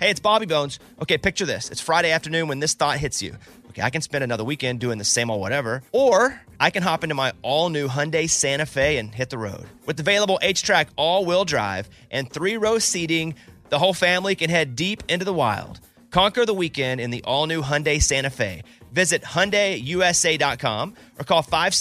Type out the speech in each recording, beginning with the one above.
Hey, it's Bobby Bones. Okay, picture this. It's Friday afternoon when this thought hits you. Okay, I can spend another weekend doing the same old whatever, or I can hop into my all-new Hyundai Santa Fe and hit the road. With available H-Track all-wheel drive and 3-row seating, the whole family can head deep into the wild. Conquer the weekend in the all-new Hyundai Santa Fe. Visit HyundaiUSA.com or call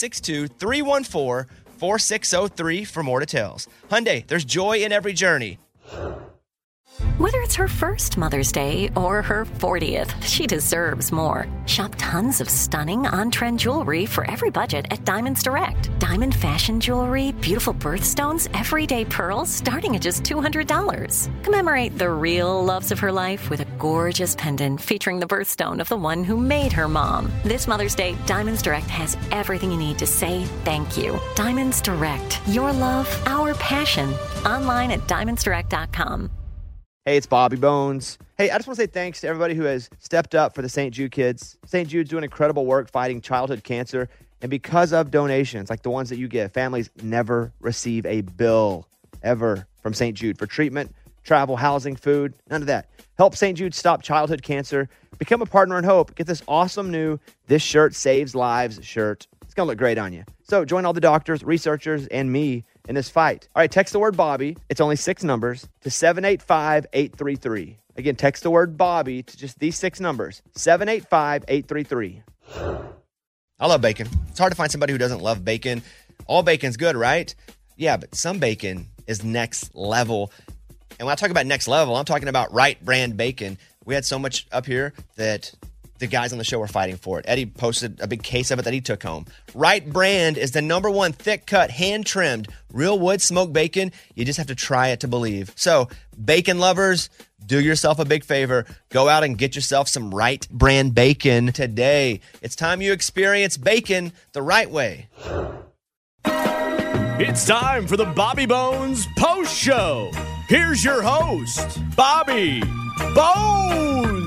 562-314-4603 for more details. Hyundai, there's joy in every journey. Whether it's her first Mother's Day or her 40th, she deserves more. Shop tons of stunning on-trend jewelry for every budget at Diamonds Direct. Diamond fashion jewelry, beautiful birthstones, everyday pearls starting at just $200. Commemorate the real loves of her life with a gorgeous pendant featuring the birthstone of the one who made her mom. This Mother's Day, Diamonds Direct has everything you need to say thank you. Diamonds Direct. Your love, our passion. Online at diamondsdirect.com. Hey, it's Bobby Bones. Hey, I just want to say thanks to everybody who has stepped up for the St. Jude kids. St. Jude's doing incredible work fighting childhood cancer. And because of donations like the ones that you give, families never receive a bill ever from St. Jude for treatment, travel, housing, food, none of that. Help St. Jude stop childhood cancer. Become a partner in hope. Get this awesome new This Shirt Saves Lives shirt. It's going to look great on you. So join all the doctors, researchers, and me in this fight. All right, text the word Bobby. It's only 6 numbers to 785-833. Again, text the word Bobby to just these 6 numbers, 785-833. I love bacon. It's hard to find somebody who doesn't love bacon. All bacon's good, right? Yeah, but some bacon is next level. And when I talk about next level, I'm talking about Wright brand bacon. We had so much up here that the guys on the show were fighting for it. Eddie posted a big case of it that he took home. Wright brand is the #1 thick-cut, hand-trimmed, real wood smoked bacon. You just have to try it to believe. So, bacon lovers, do yourself a big favor. Go out and get yourself some Wright brand bacon today. It's time you experience bacon the right way. It's time for the Bobby Bones Post Show. Here's your host, Bobby Bones.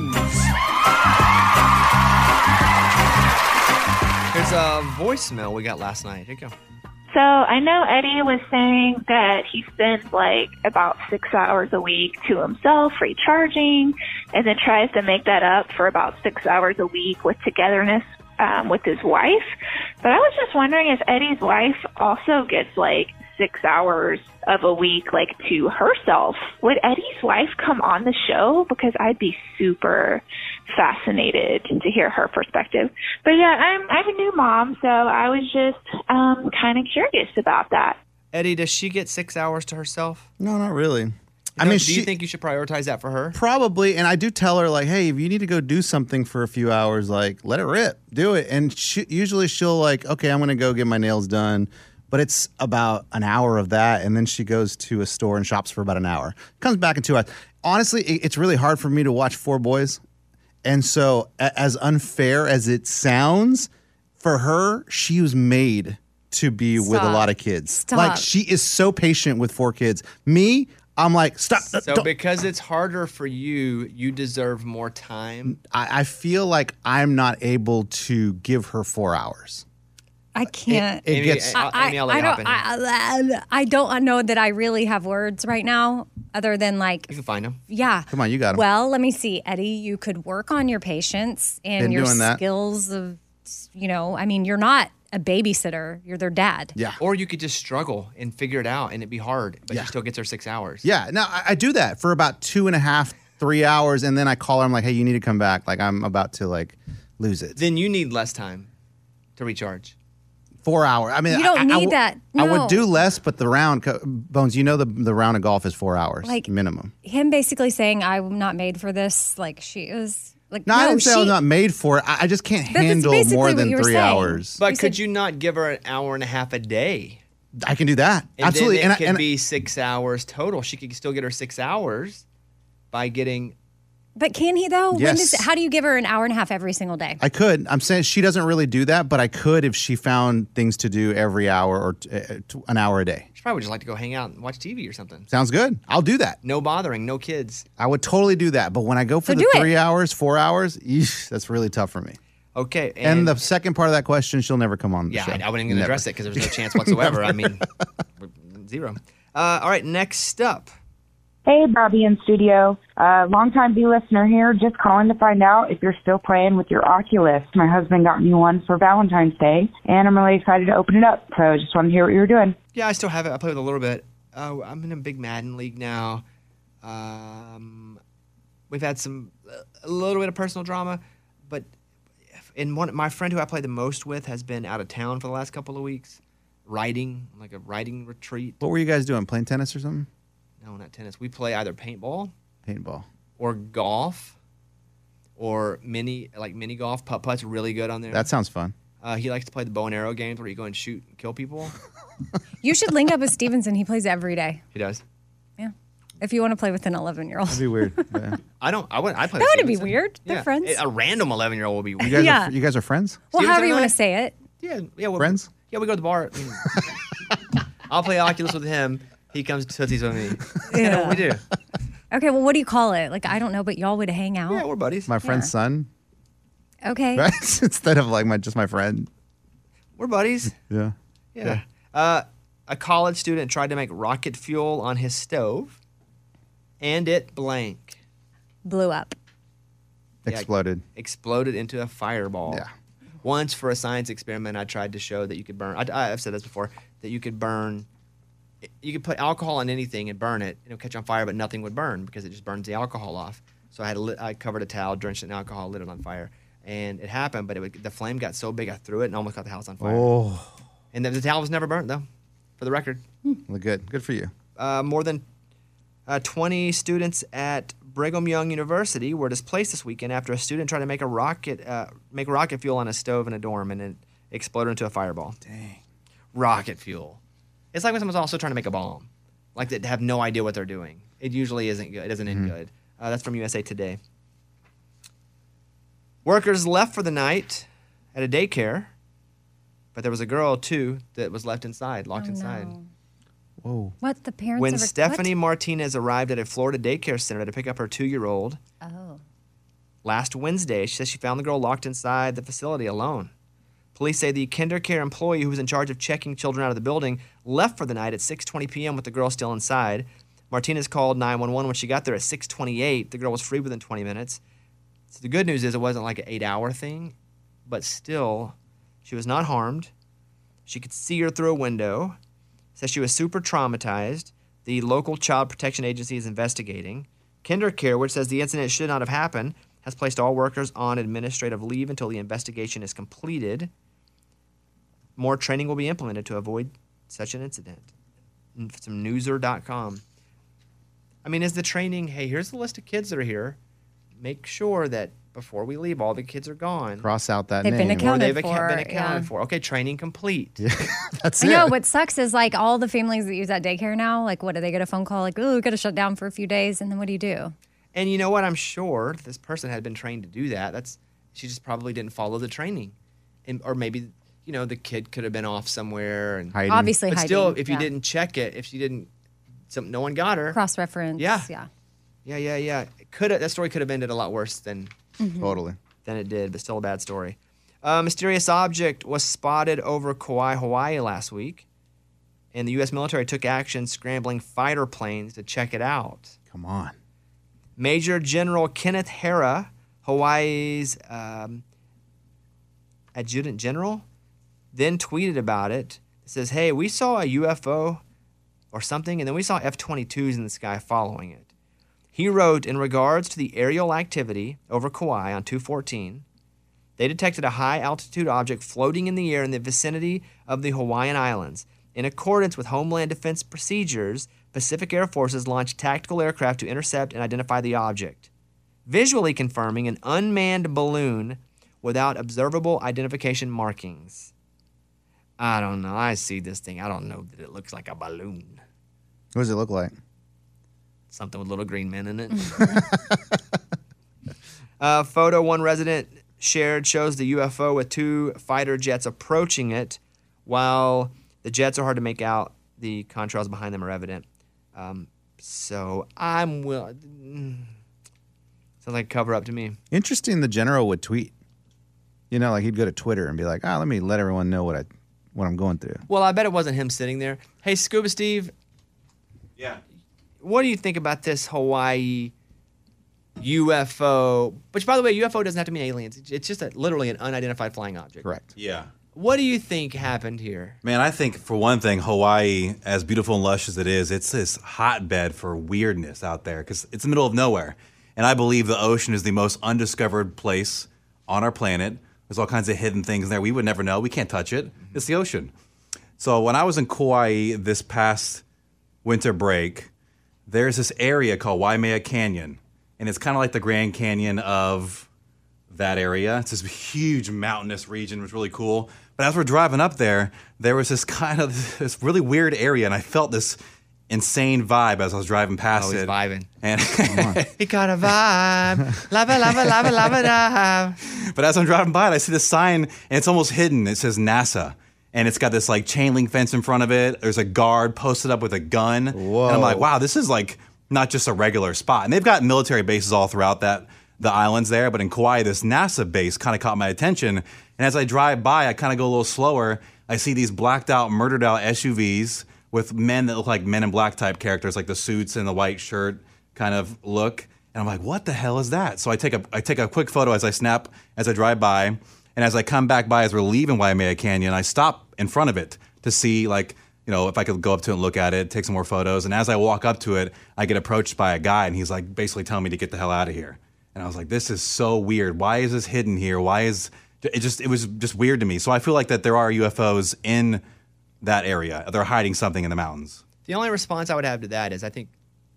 Here's a voicemail we got last night. Here you go. So I know Eddie was saying that he spends like about 6 hours a week to himself recharging and then tries to make that up for about 6 hours a week with togetherness with his wife. But I was just wondering if Eddie's wife also gets like 6 hours of a week like to herself. Would Eddie's wife come on the show? Because I'd be super fascinated to hear her perspective. But yeah, I'm a new mom, so I was just kind of curious about that. Eddie, does she get 6 hours to herself? No, not really. Do you think you should prioritize that for her? Probably, and I do tell her, like, hey, if you need to go do something for a few hours, like, let it rip. Do it. And usually she'll, like, okay, I'm going to go get my nails done. But it's about an hour of that, and then she goes to a store and shops for about an hour. Comes back in 2 hours. Honestly, it's really hard for me to watch 4 boys. And so as unfair as it sounds, for her, she was made to be with a lot of kids. Stop. Like, she is so patient with 4 kids. Me, I'm like, stop. So because it's harder for you, you deserve more time? I feel like I'm not able to give her 4 hours. I can't. It gets. I don't know that I really have words right now other than like. You can find them. Yeah. Come on, you got them. Well, let me see, Eddie. You could work on your patience and Been your doing that. skills of, I mean, you're not a babysitter. You're their dad. Yeah. Or you could just struggle and figure it out and it'd be hard, but she still gets her 6 hours. Yeah. Now, I do that for about 2.5, 3 hours, and then I call her. I'm like, hey, you need to come back. Like, I'm about to, like, lose it. Then you need less time to recharge. 4 hours. I mean, You don't need that. I No. would do less, but the round, Bones, the round of golf is 4 hours Like- minimum. Him basically saying, I'm not made for this. Like, she is. Like, No, I didn't say I was she- not made for it. I just can't That's handle basically more what than you were 3 saying. hours. But You could said- you not give her an hour and a half a day? I can do that. And Absolutely. Then it could be 6 hours total. She could still get her 6 hours by getting. But can he, though? Yes. How do you give her an hour and a half every single day? I could. I'm saying she doesn't really do that, but I could if she found things to do every hour or an hour a day. She probably would just like to go hang out and watch TV or something. Sounds good. I'll do that. No bothering, no kids. I would totally do that. But when I go for So the do it. 3 hours, 4 hours, eesh, that's really tough for me. Okay. And the second part of that question, she'll never come on the show. I wouldn't even Never. address it because there's no chance whatsoever. I mean, zero. All right, next up. Hey, Bobby in studio. Longtime B listener here, just calling to find out if you're still playing with your Oculus. My husband got me one for Valentine's Day, and I'm really excited to open it up. So just want to hear what you were doing. Yeah, I still have it. I play with it a little bit. I'm in a big Madden league now. We've had a little bit of personal drama, but my friend who I play the most with has been out of town for the last couple of weeks, riding, like a riding retreat. What were you guys doing? Playing tennis or something? No, not tennis. We play either paintball, or golf, or mini golf. Putt-putt's really good on there. That sounds fun. He likes to play the bow and arrow games where you go and shoot and kill people. You should link up with Stevenson. He plays every day. He does. Yeah. If you want to play with an 11-year-old. That'd be weird. Yeah. I play That with wouldn't be Stevenson. weird. They're friends. A random 11-year-old will be weird. You guys are friends? Well, Stevenson however you and I? want to say it. Yeah. Friends? Yeah, we go to the bar. I'll play Oculus with him. He comes to Tootsie's with me. You know what we do. Okay, well, what do you call it? Like, I don't know, but y'all would hang out? Yeah, we're buddies. My friend's son? Okay. Right? Instead of like just my friend. We're buddies. Yeah. Yeah. A college student tried to make rocket fuel on his stove, and it blank. Blew up. Exploded. Exploded into a fireball. Yeah. Once for a science experiment, I tried to show that you could burn. I've said this before, that you could burn. You could put alcohol on anything and burn it. It'll catch on fire, but nothing would burn because it just burns the alcohol off. So I covered a towel, drenched it in alcohol, lit it on fire, and it happened. But the flame got so big, I threw it and almost got the house on fire. Oh. And the towel was never burnt, though, for the record. Well, good for you. More than 20 students at Brigham Young University were displaced this weekend after a student tried to make rocket fuel on a stove in a dorm, and it exploded into a fireball. Dang. Rocket fuel. It's like when someone's also trying to make a bomb. Like they have no idea what they're doing. It usually isn't good. It doesn't end good. That's from USA Today. Workers left for the night at a daycare, but there was a girl, too, that was left inside, locked inside. No. Whoa. What? The parents When ever, Stephanie what? Martinez arrived at a Florida daycare center to pick up her 2-year-old last Wednesday, she says she found the girl locked inside the facility alone. Police say the KinderCare employee who was in charge of checking children out of the building left for the night at 6:20 p.m. with the girl still inside. Martinez called 911 when she got there at 6:28. The girl was free within 20 minutes. So the good news is it wasn't like an 8-hour thing, but still, she was not harmed. She could see her through a window. Says she was super traumatized. The local child protection agency is investigating. KinderCare, which says the incident should not have happened, has placed all workers on administrative leave until the investigation is completed. More training will be implemented to avoid such an incident. From newser.com. I mean, is the training, hey, here's the list of kids that are here. Make sure that before we leave, all the kids are gone. Cross out that They've name. been accounted Or they've for, been accounted yeah. for. Okay, training complete. That's I it. know. What sucks is like all the families that use that daycare now, like what do they get a phone call like, oh, we got to shut down for a few days, and then what do you do? And you know what? I'm sure this person had been trained to do that. She just probably didn't follow the training. Or maybe, the kid could have been off somewhere. And Hiding. Obviously, But hiding. still, if you Yeah. didn't check it, if she didn't, no one got her. Cross-reference. Yeah. Yeah. Yeah. That story could have ended a lot worse than Totally. it did, but still a bad story. A mysterious object was spotted over Kauai, Hawaii last week, and the U.S. military took action scrambling fighter planes to check it out. Come on. Major General Kenneth Hara, Hawaii's adjutant general, then tweeted about it. It says, hey, we saw a UFO or something, and then we saw F-22s in the sky following it. He wrote, in regards to the aerial activity over Kauai on 2/14, they detected a high-altitude object floating in the air in the vicinity of the Hawaiian Islands. In accordance with Homeland Defense procedures, Pacific Air Forces launched tactical aircraft to intercept and identify the object, visually confirming an unmanned balloon without observable identification markings. I don't know. I see this thing. I don't know that it looks like a balloon. What does it look like? Something with little green men in it. Photo one resident shared shows the UFO with 2 fighter jets approaching it. While the jets are hard to make out, the contrails behind them are evident. So I'm willing. Sounds like a cover up to me. Interesting the general would tweet. Like he'd go to Twitter and be like, let me let everyone know what I'm going through. Well, I bet it wasn't him sitting there. Hey, Scuba Steve. Yeah. what do you think about this Hawaii UFO? Which, by the way, UFO doesn't have to mean aliens. It's just literally an unidentified flying object. Correct. Yeah. What do you think happened here? Man, I think for one thing, Hawaii, as beautiful and lush as it is, it's this hotbed for weirdness out there because it's the middle of nowhere. And I believe the ocean is the most undiscovered place on our planet. There's all kinds of hidden things there we would never know. We can't touch it. It's the ocean. So when I was in Kauai this past winter break, there's this area called Waimea Canyon. And it's kind of like the Grand Canyon of that area. It's this huge mountainous region. It was really cool. But as we're driving up there, there was this really weird area, and I felt this insane vibe as I was driving past He's it. vibing. And He got a vibe. Lava, lava, lava, lava, lava. But as I'm driving by it, I see this sign, and it's almost hidden. It says NASA. And it's got this like chain link fence in front of it. There's a guard posted up with a gun. Whoa. And I'm like, wow, this is like not just a regular spot. And they've got military bases all throughout the islands there. But in Kauai, this NASA base kind of caught my attention. And as I drive by, I kind of go a little slower. I see these blacked out, murdered out SUVs with men that look like Men in Black type characters, like the suits and the white shirt kind of look. And I'm like, what the hell is that? So I take a quick photo as I drive by. And as I come back by, as we're leaving Waimea Canyon, I stop in front of it to see, like, you know, if I could go up to it and look at it, take some more photos. And as I walk up to it, I get approached by a guy, and he's like basically telling me to get the hell out of here. And I was like, this is so weird. Why is this hidden here? It was just weird to me. So I feel like that there are UFOs in that area. They're hiding something in the mountains. The only response I would have to that is I think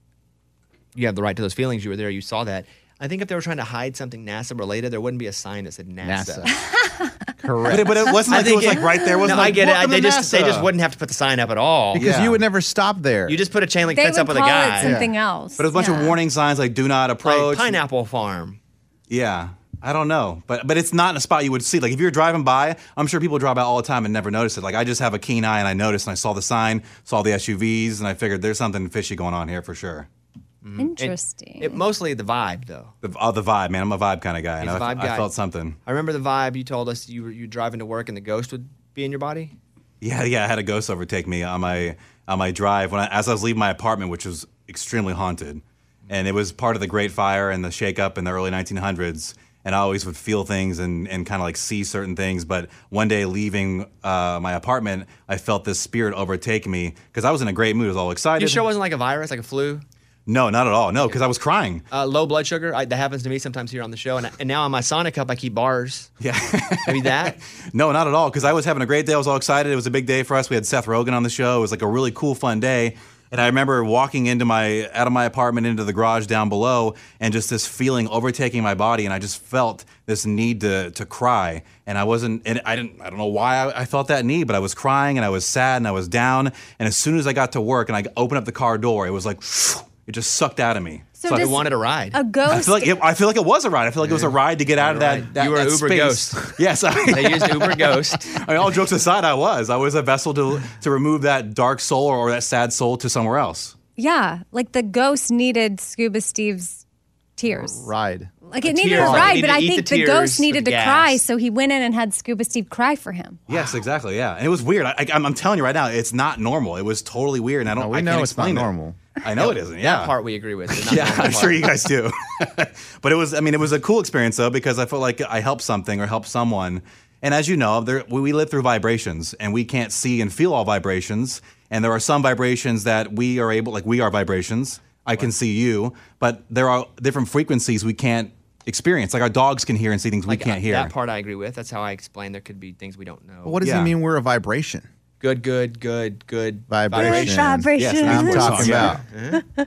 you have the right to those feelings. You were there. You saw that. I think if they were trying to hide something NASA related, there wouldn't be a sign that said NASA. Correct. But it wasn't like it was like right there. It wasn't No, like, I get it. "Welcome They to just NASA." wouldn't have to put the sign up at all. Because Yeah. you would never stop there. You just put a chain link They fence would up with a call guy. it something else. But it was a bunch of warning signs like "Do not Like approach." Pineapple Farm. Yeah, I don't know, but it's not in a spot you would see. Like if you're driving by, I'm sure people drive by all the time and never notice it. Like I just have a keen eye and I noticed and I saw the sign, saw the SUVs, and I figured there's something fishy going on here for sure. Interesting. Mostly the vibe, though. The vibe, man. I'm a vibe kind of guy, and He's a vibe guy. I felt something. I remember the vibe you told us you were driving to work and the ghost would be in your body. Yeah. I had a ghost overtake me on my drive as I was leaving my apartment, which was extremely haunted, and it was part of the Great Fire and the shakeup in the early 1900s. And I always would feel things and kind of like see certain things. But one day leaving my apartment, I felt this spirit overtake me because I was in a great mood. I was all excited. You sure it wasn't like a virus, like a flu? No, not at all. No, because I was crying. Low blood sugar. That happens to me sometimes here on the show. And now on my Sonic Cup, I keep bars. Yeah. Maybe that. No, not at all. Because I was having a great day. I was all excited. It was a big day for us. We had Seth Rogen on the show. It was like a really cool, fun day. And I remember walking out of my apartment into the garage down below, and just this feeling overtaking my body, and I just felt this need to cry. And I don't know why I felt that need, but I was crying and I was sad and I was down. And as soon as I got to work and I opened up the car door, it was like it just sucked out of me. So I does wanted a ride. a ghost. I feel like it was a ride. I feel like it was a ride to get out of that. You were that Uber space. Ghost. Yes, They used Uber Ghost. I mean, all jokes aside, I was a vessel to remove that dark soul or that sad soul to somewhere else. Yeah, like the ghost needed Scuba Steve's tears. Ride. Like it The needed tears. a Like, ride, he but I needed to eat think the the ghost tears needed with to gas. cry, so he went in and had Scuba Steve cry for him. Yes, exactly. Yeah, and it was weird. I'm telling you right now, it's not normal. It was totally weird, and I We can't know it's not explain it. normal. I know it isn't. Yeah, That part we agree with. the not yeah, normal I'm part. sure you guys do. But it was a cool experience though, because I felt like I helped something or helped someone. And as you know, we live through vibrations, and we can't see and feel all vibrations. And there are some vibrations that we are able, like we are vibrations. I can see you, but there are different frequencies we can't experience. Like our dogs can hear and see things we can't hear. That part I agree with. That's how I explain there could be things we don't know. What does Yeah. it mean we're a vibration? Good Vibration. Vibration. Yes, that's I'm what talking it's about.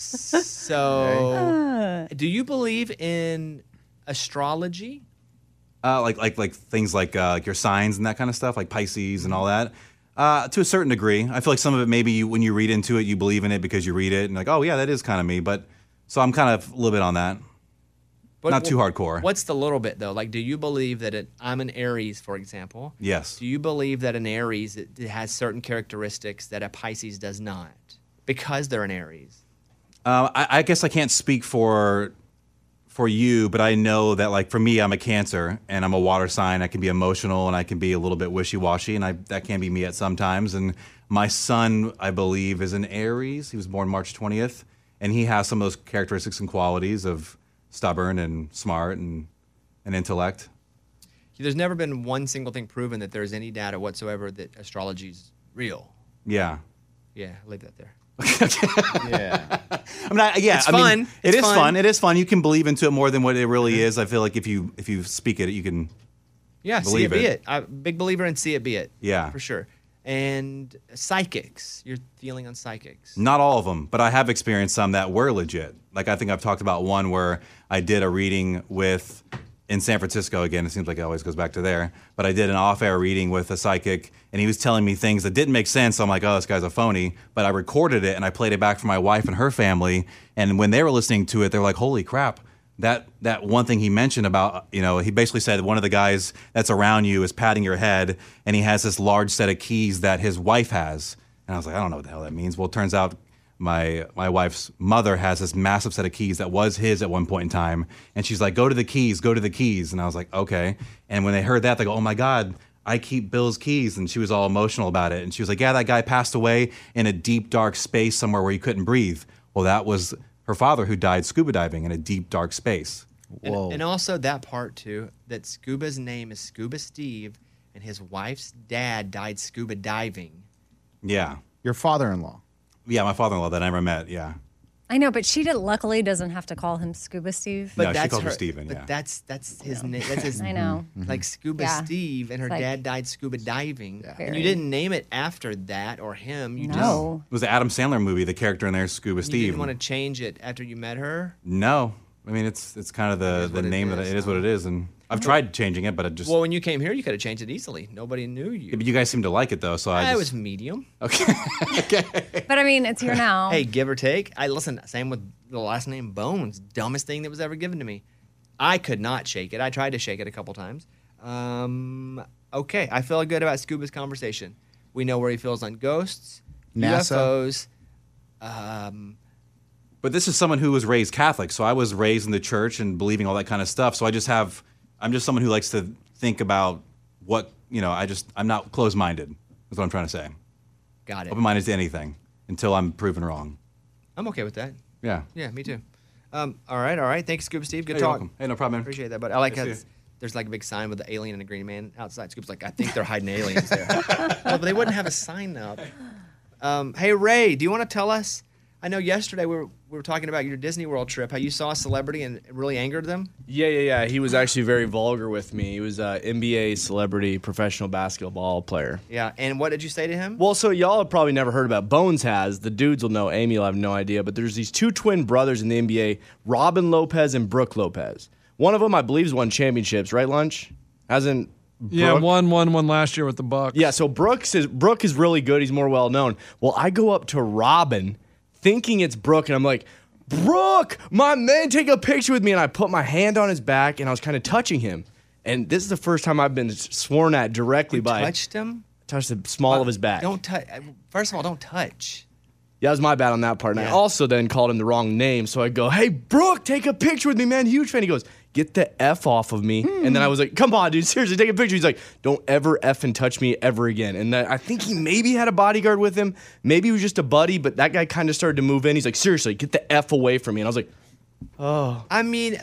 So, do you believe in astrology? Like things like your signs and that kind of stuff, like Pisces and all that. To a certain degree, I feel like some of it maybe when you read into it, you believe in it because you read it and like, oh yeah, that is kind of me. But so I'm kind of a little bit on that. But Not too hardcore. What's the little bit though? Like, do you believe that I'm an Aries, for example? Yes. Do you believe that an Aries it has certain characteristics that a Pisces does not because they're an Aries? I guess I can't speak for for you, but I know that like for me, I'm a Cancer and I'm a water sign. I can be emotional and I can be a little bit wishy-washy, and that can be me at sometimes. And my son, I believe, is an Aries. He was born March 20th, and he has some of those characteristics and qualities of stubborn and smart and intellect. There's never been one single thing proven that there's any data whatsoever that astrology's real. Yeah. Yeah, I'll leave that there. Yeah. I mean, It's fun. It It's is fun. fun. It is fun. You can believe into it more than what it really is. I feel like if you speak it, you can. Yeah, see Believe it be it. it. I'm a big believer in see it be it. Yeah. For sure. And psychics, your feeling on psychics. Not all of them, but I have experienced some that were legit. Like I think I've talked about one where I did a reading in San Francisco again. It seems like it always goes back to there. But I did an off-air reading with a psychic, and he was telling me things that didn't make sense. So I'm like, oh, this guy's a phony. But I recorded it, and I played it back for my wife and her family. And when they were listening to it, they were like, holy crap. That one thing he mentioned about, he basically said one of the guys that's around you is patting your head, and he has this large set of keys that his wife has. And I was like, I don't know what the hell that means. Well, it turns out my wife's mother has this massive set of keys that was his at one point in time. And she's like, go to the keys. And I was like, okay. And when they heard that, they go, oh my God, I keep Bill's keys. And she was all emotional about it. And she was like, yeah, that guy passed away in a deep, dark space somewhere where he couldn't breathe. Well, that was her father who died scuba diving in a deep, dark space. Whoa. And also that part, too, that Scuba's name is Scuba Steve, and his wife's dad died scuba diving. Yeah. Your father-in-law. Yeah, my father-in-law that I never met, yeah. I know, but she luckily doesn't have to call him Scuba Steve. No, she calls him Steven, But yeah. that's his name. That's his I know. Like Scuba Yeah. Steve, and her Like- dad died scuba diving. And Very. you didn't name it after that or him. You No. It was the Adam Sandler movie, the character in there is Scuba just you Steve. didn't want to change it after you met her. No. I mean, it's kind of the what it name that is, it is what it is. And I've tried changing it, but it just. Well, when you came here, you could have changed it easily. Nobody knew you. But you guys seem to like it, though, so I It just. was medium. But I mean, it's here now. Hey, give or take. Listen. Same with the last name Bones. Dumbest thing that was ever given to me. I could not shake it. I tried to shake it a couple times. Okay, I feel good about Scuba's conversation. We know where he feels on ghosts, NASA. UFOs. But this is someone who was raised Catholic, so I was raised in the church and believing all that kind of stuff. So I'm just someone who likes to think about what, I'm not closed-minded, is what I'm trying to say. Got it. Open-minded to anything until I'm proven wrong. I'm okay with that. Yeah. Yeah, me too. All right. Thanks, Scuba Steve. Good Hey, you're talk. welcome. Hey, no problem, man. Appreciate that, but I like Good how to see you. there's like a big sign with the alien and the green man outside. Scoop's like, I think they're hiding aliens there. No, but they wouldn't have a sign up. Hey, Ray, do you want to tell us? I know yesterday we were talking about your Disney World trip, how you saw a celebrity and it really angered them. Yeah. He was actually very vulgar with me. He was an NBA celebrity professional basketball player. Yeah, and what did you say to him? Well, so y'all have probably never heard about Bones has. The dudes will know. Amy will have no idea. But there's these two twin brothers in the NBA, Robin Lopez and Brooke Lopez. One of them, I believe, has won championships, right, Lunch? Hasn't Yeah, Brooke? won one last year with the Bucks. Yeah, so Brooke is really good. He's more well known. Well, I go up to Robin thinking it's Brooke, and I'm like, Brooke, my man, take a picture with me. And I put my hand on his back, and I was kind of touching him. And this is the first time I've been sworn at directly by. Touched him? Touched the small of his back. Don't touch. First of all, don't touch. Yeah, it was my bad on that part. And I Yeah. also then called him the wrong name. So I go, hey, Brooke, take a picture with me, man. Huge fan. He goes, get the F off of me. And then I was like, come on, dude. Seriously, take a picture. He's like, don't ever F and touch me ever again. And then I think he maybe had a bodyguard with him. Maybe he was just a buddy, but that guy kind of started to move in. He's like, seriously, get the F away from me. And I was like, oh. I mean,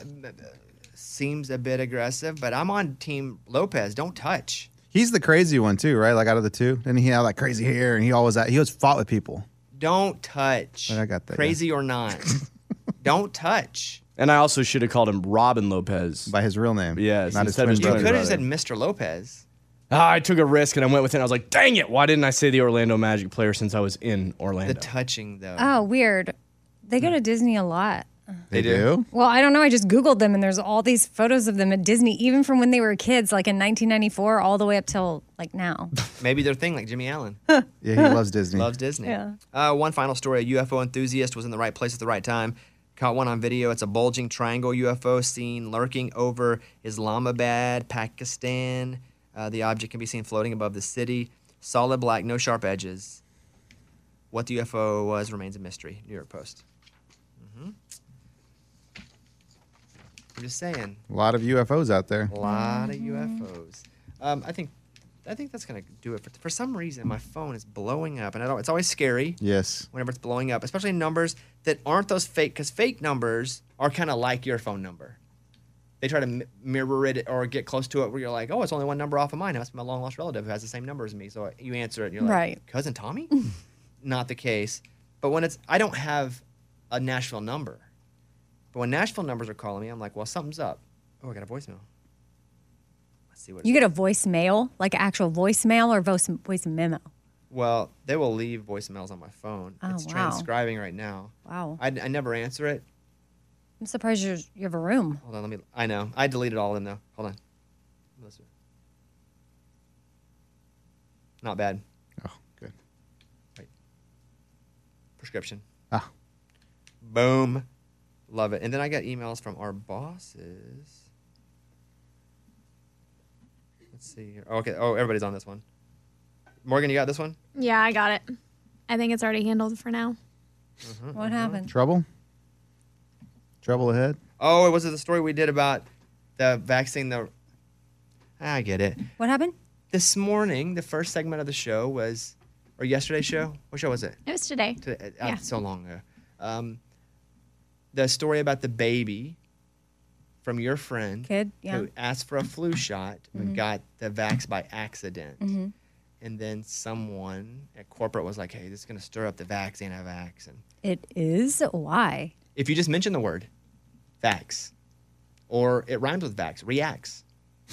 seems a bit aggressive, but I'm on Team Lopez. Don't touch. He's the crazy one too, right? Like out of the two, didn't he have like crazy hair and he always fought with people? Don't touch. I got that. Crazy or not. Don't touch. And I also should have called him Robin Lopez. By his real name. Yes, not his instead of twin his You brother. could have brother. said Mr. Lopez. I took a risk and I went with it. And I was like, dang it. Why didn't I say the Orlando Magic player since I was in Orlando? The touching, though. Oh, weird. They go to Disney a lot. They do? Well, I don't know. I just Googled them, and there's all these photos of them at Disney, even from when they were kids, like in 1994, all the way up till like now. Maybe their thing, like Jimmy Allen. Yeah, he loves Disney. Loves Disney. Yeah. One final story. A UFO enthusiast was in the right place at the right time. Caught one on video. It's a bulging triangle UFO seen lurking over Islamabad, Pakistan. The object can be seen floating above the city. Solid black, no sharp edges. What the UFO was remains a mystery. New York Post. just saying. A lot of UFOs out there. A lot of UFOs. I think that's gonna do it. For some reason, my phone is blowing up, and it's always scary. Yes. Whenever it's blowing up, especially numbers that aren't those fake, because fake numbers are kind of like your phone number. They try to mirror it or get close to it where you're like, oh, it's only one number off of mine. It must be my long lost relative who has the same number as me. So you answer it and you're like, Right. Cousin Tommy? Not the case. But when I don't have a Nashville number. But when Nashville numbers are calling me, I'm like, well, something's up. Oh, I got a voicemail. Let's see what You get a voicemail, like actual voicemail or voice memo? Well, they will leave voicemails on my phone. Oh, It's wow. transcribing right now. Wow. I never answer it. I'm surprised you have a room. Hold on, I know. I deleted all of them though. Hold on. Listen. Not bad. Oh, good. Wait. Prescription. Ah. Boom. Love it. And then I got emails from our bosses. Let's see here. Oh, okay. Oh, everybody's on this one. Morgan, you got this one? Yeah, I got it. I think it's already handled for now. What happened? Trouble? Trouble ahead? Oh, it was the story we did about the vaccine. I get it. What happened? This morning, the first segment of the show was, or yesterday's show? What show was it? It was today. Yeah. So long ago. The story about the baby from your friend Kid, yeah. who asked for a flu shot but got the vax by accident. Mm-hmm. And then someone at corporate was like, hey, this is going to stir up the vax, anti-vax. And It is? Why? if you just mention the word vax, or it rhymes with vax, reacts.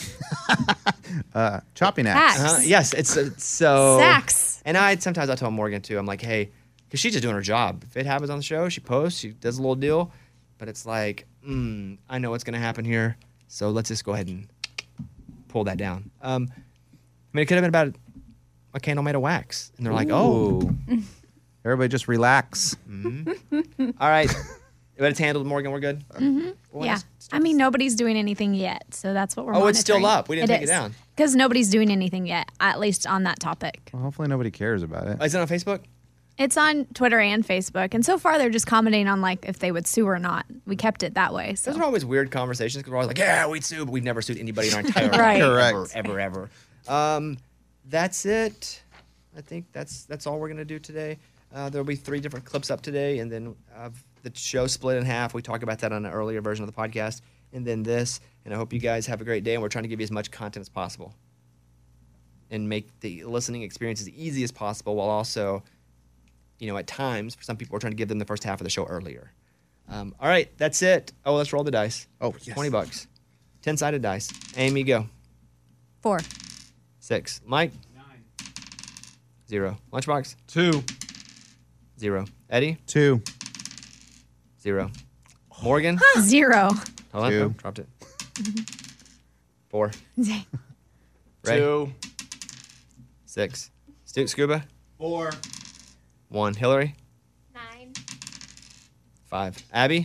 Chopping axe. Vax. Yes, it's so. Sax. And sometimes I tell Morgan too, I'm like, hey, because she's just doing her job. If it happens on the show, she posts, she does a little deal. But it's like, I know what's going to happen here. So let's just go ahead and pull that down. I mean, it could have been about a candle made of wax. And they're like, oh. Everybody just relax. All right. But it's handled, Morgan. We're good? Well, Yeah. just I mean, nobody's doing anything yet, so that's what we're Oh, it's still monitoring. up. We didn't take it down. Because nobody's doing anything yet, at least on that topic. Well, hopefully nobody cares about it. Is it on Facebook? It's on Twitter and Facebook, and so far they're just commenting on like if they would sue or not. We kept it that way. So Those are always weird conversations because we're always like, yeah, we'd sue, but we've never sued anybody in our entire Right. life. Correct. Ever. That's it. I think that's all we're going to do today. There'll be 3 different clips up today, and then the show split in half. We talk about that on an earlier version of the podcast, and then this. And I hope you guys have a great day, and we're trying to give you as much content as possible and make the listening experience as easy as possible while also, at times, for some people, we're trying to give them the first half of the show earlier. All right, that's it. Oh, let's roll the dice. Oh, yes. $20. 10-sided dice. Amy, go. 4. 6. Mike? 9. 0. Lunchbox? 2. 0. Eddie? 2. 0. Morgan? 0. Hold on. 2. Oh, dropped it. 4. Dang. Ray? 2. 6. Scuba? 4. 1. Hillary? 9. 5. Abby?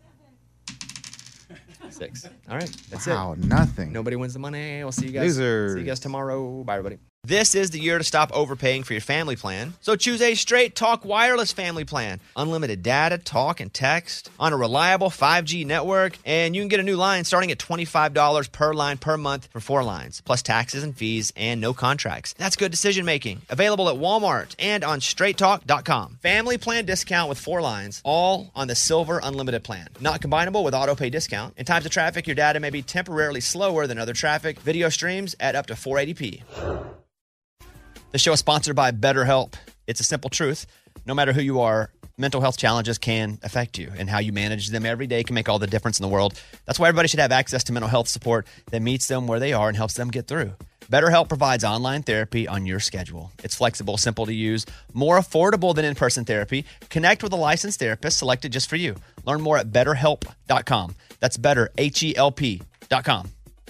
6. All right, that's Wow, it. nothing. Nobody wins the money. We'll see you guys. Losers. See you guys tomorrow. Bye, everybody. This is the year to stop overpaying for your family plan. So choose a Straight Talk Wireless family plan. Unlimited data, talk, and text on a reliable 5G network. And you can get a new line starting at $25 per line per month for 4 lines, plus taxes and fees and no contracts. That's good decision making. Available at Walmart and on straighttalk.com. Family plan discount with 4 lines, all on the Silver Unlimited plan. Not combinable with auto pay discount. In times of traffic, your data may be temporarily slower than other traffic. Video streams at up to 480p. The show is sponsored by BetterHelp. It's a simple truth. No matter who you are, mental health challenges can affect you, and how you manage them every day can make all the difference in the world. That's why everybody should have access to mental health support that meets them where they are and helps them get through. BetterHelp provides online therapy on your schedule. It's flexible, simple to use, more affordable than in-person therapy. Connect with a licensed therapist selected just for you. Learn more at BetterHelp.com. That's better, HELP.com.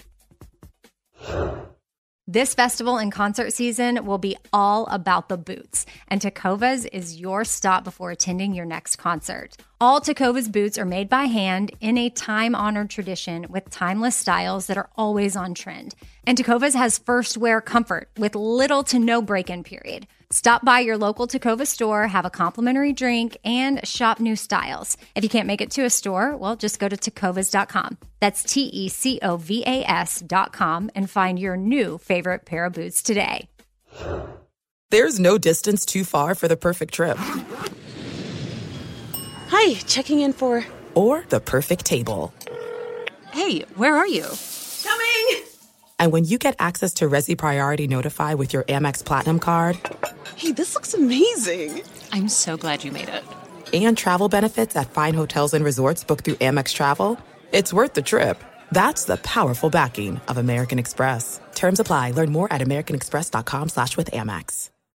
This festival and concert season will be all about the boots, and Tecovas is your stop before attending your next concert. All Tecovas boots are made by hand in a time-honored tradition with timeless styles that are always on trend. And Tecovas has first wear comfort with little to no break-in period. Stop by your local Tecovas store, have a complimentary drink, and shop new styles. If you can't make it to a store, well, just go to tecovas.com. That's TECOVAS.com and find your new favorite pair of boots today. There's no distance too far for the perfect trip. Hi, checking in for... Or the perfect table. Hey, where are you? Coming! And when you get access to Resi Priority Notify with your Amex Platinum card... Hey, this looks amazing. I'm so glad you made it. And travel benefits at fine hotels and resorts booked through Amex Travel, it's worth the trip. That's the powerful backing of American Express. Terms apply. Learn more at americanexpress.com/withAmex.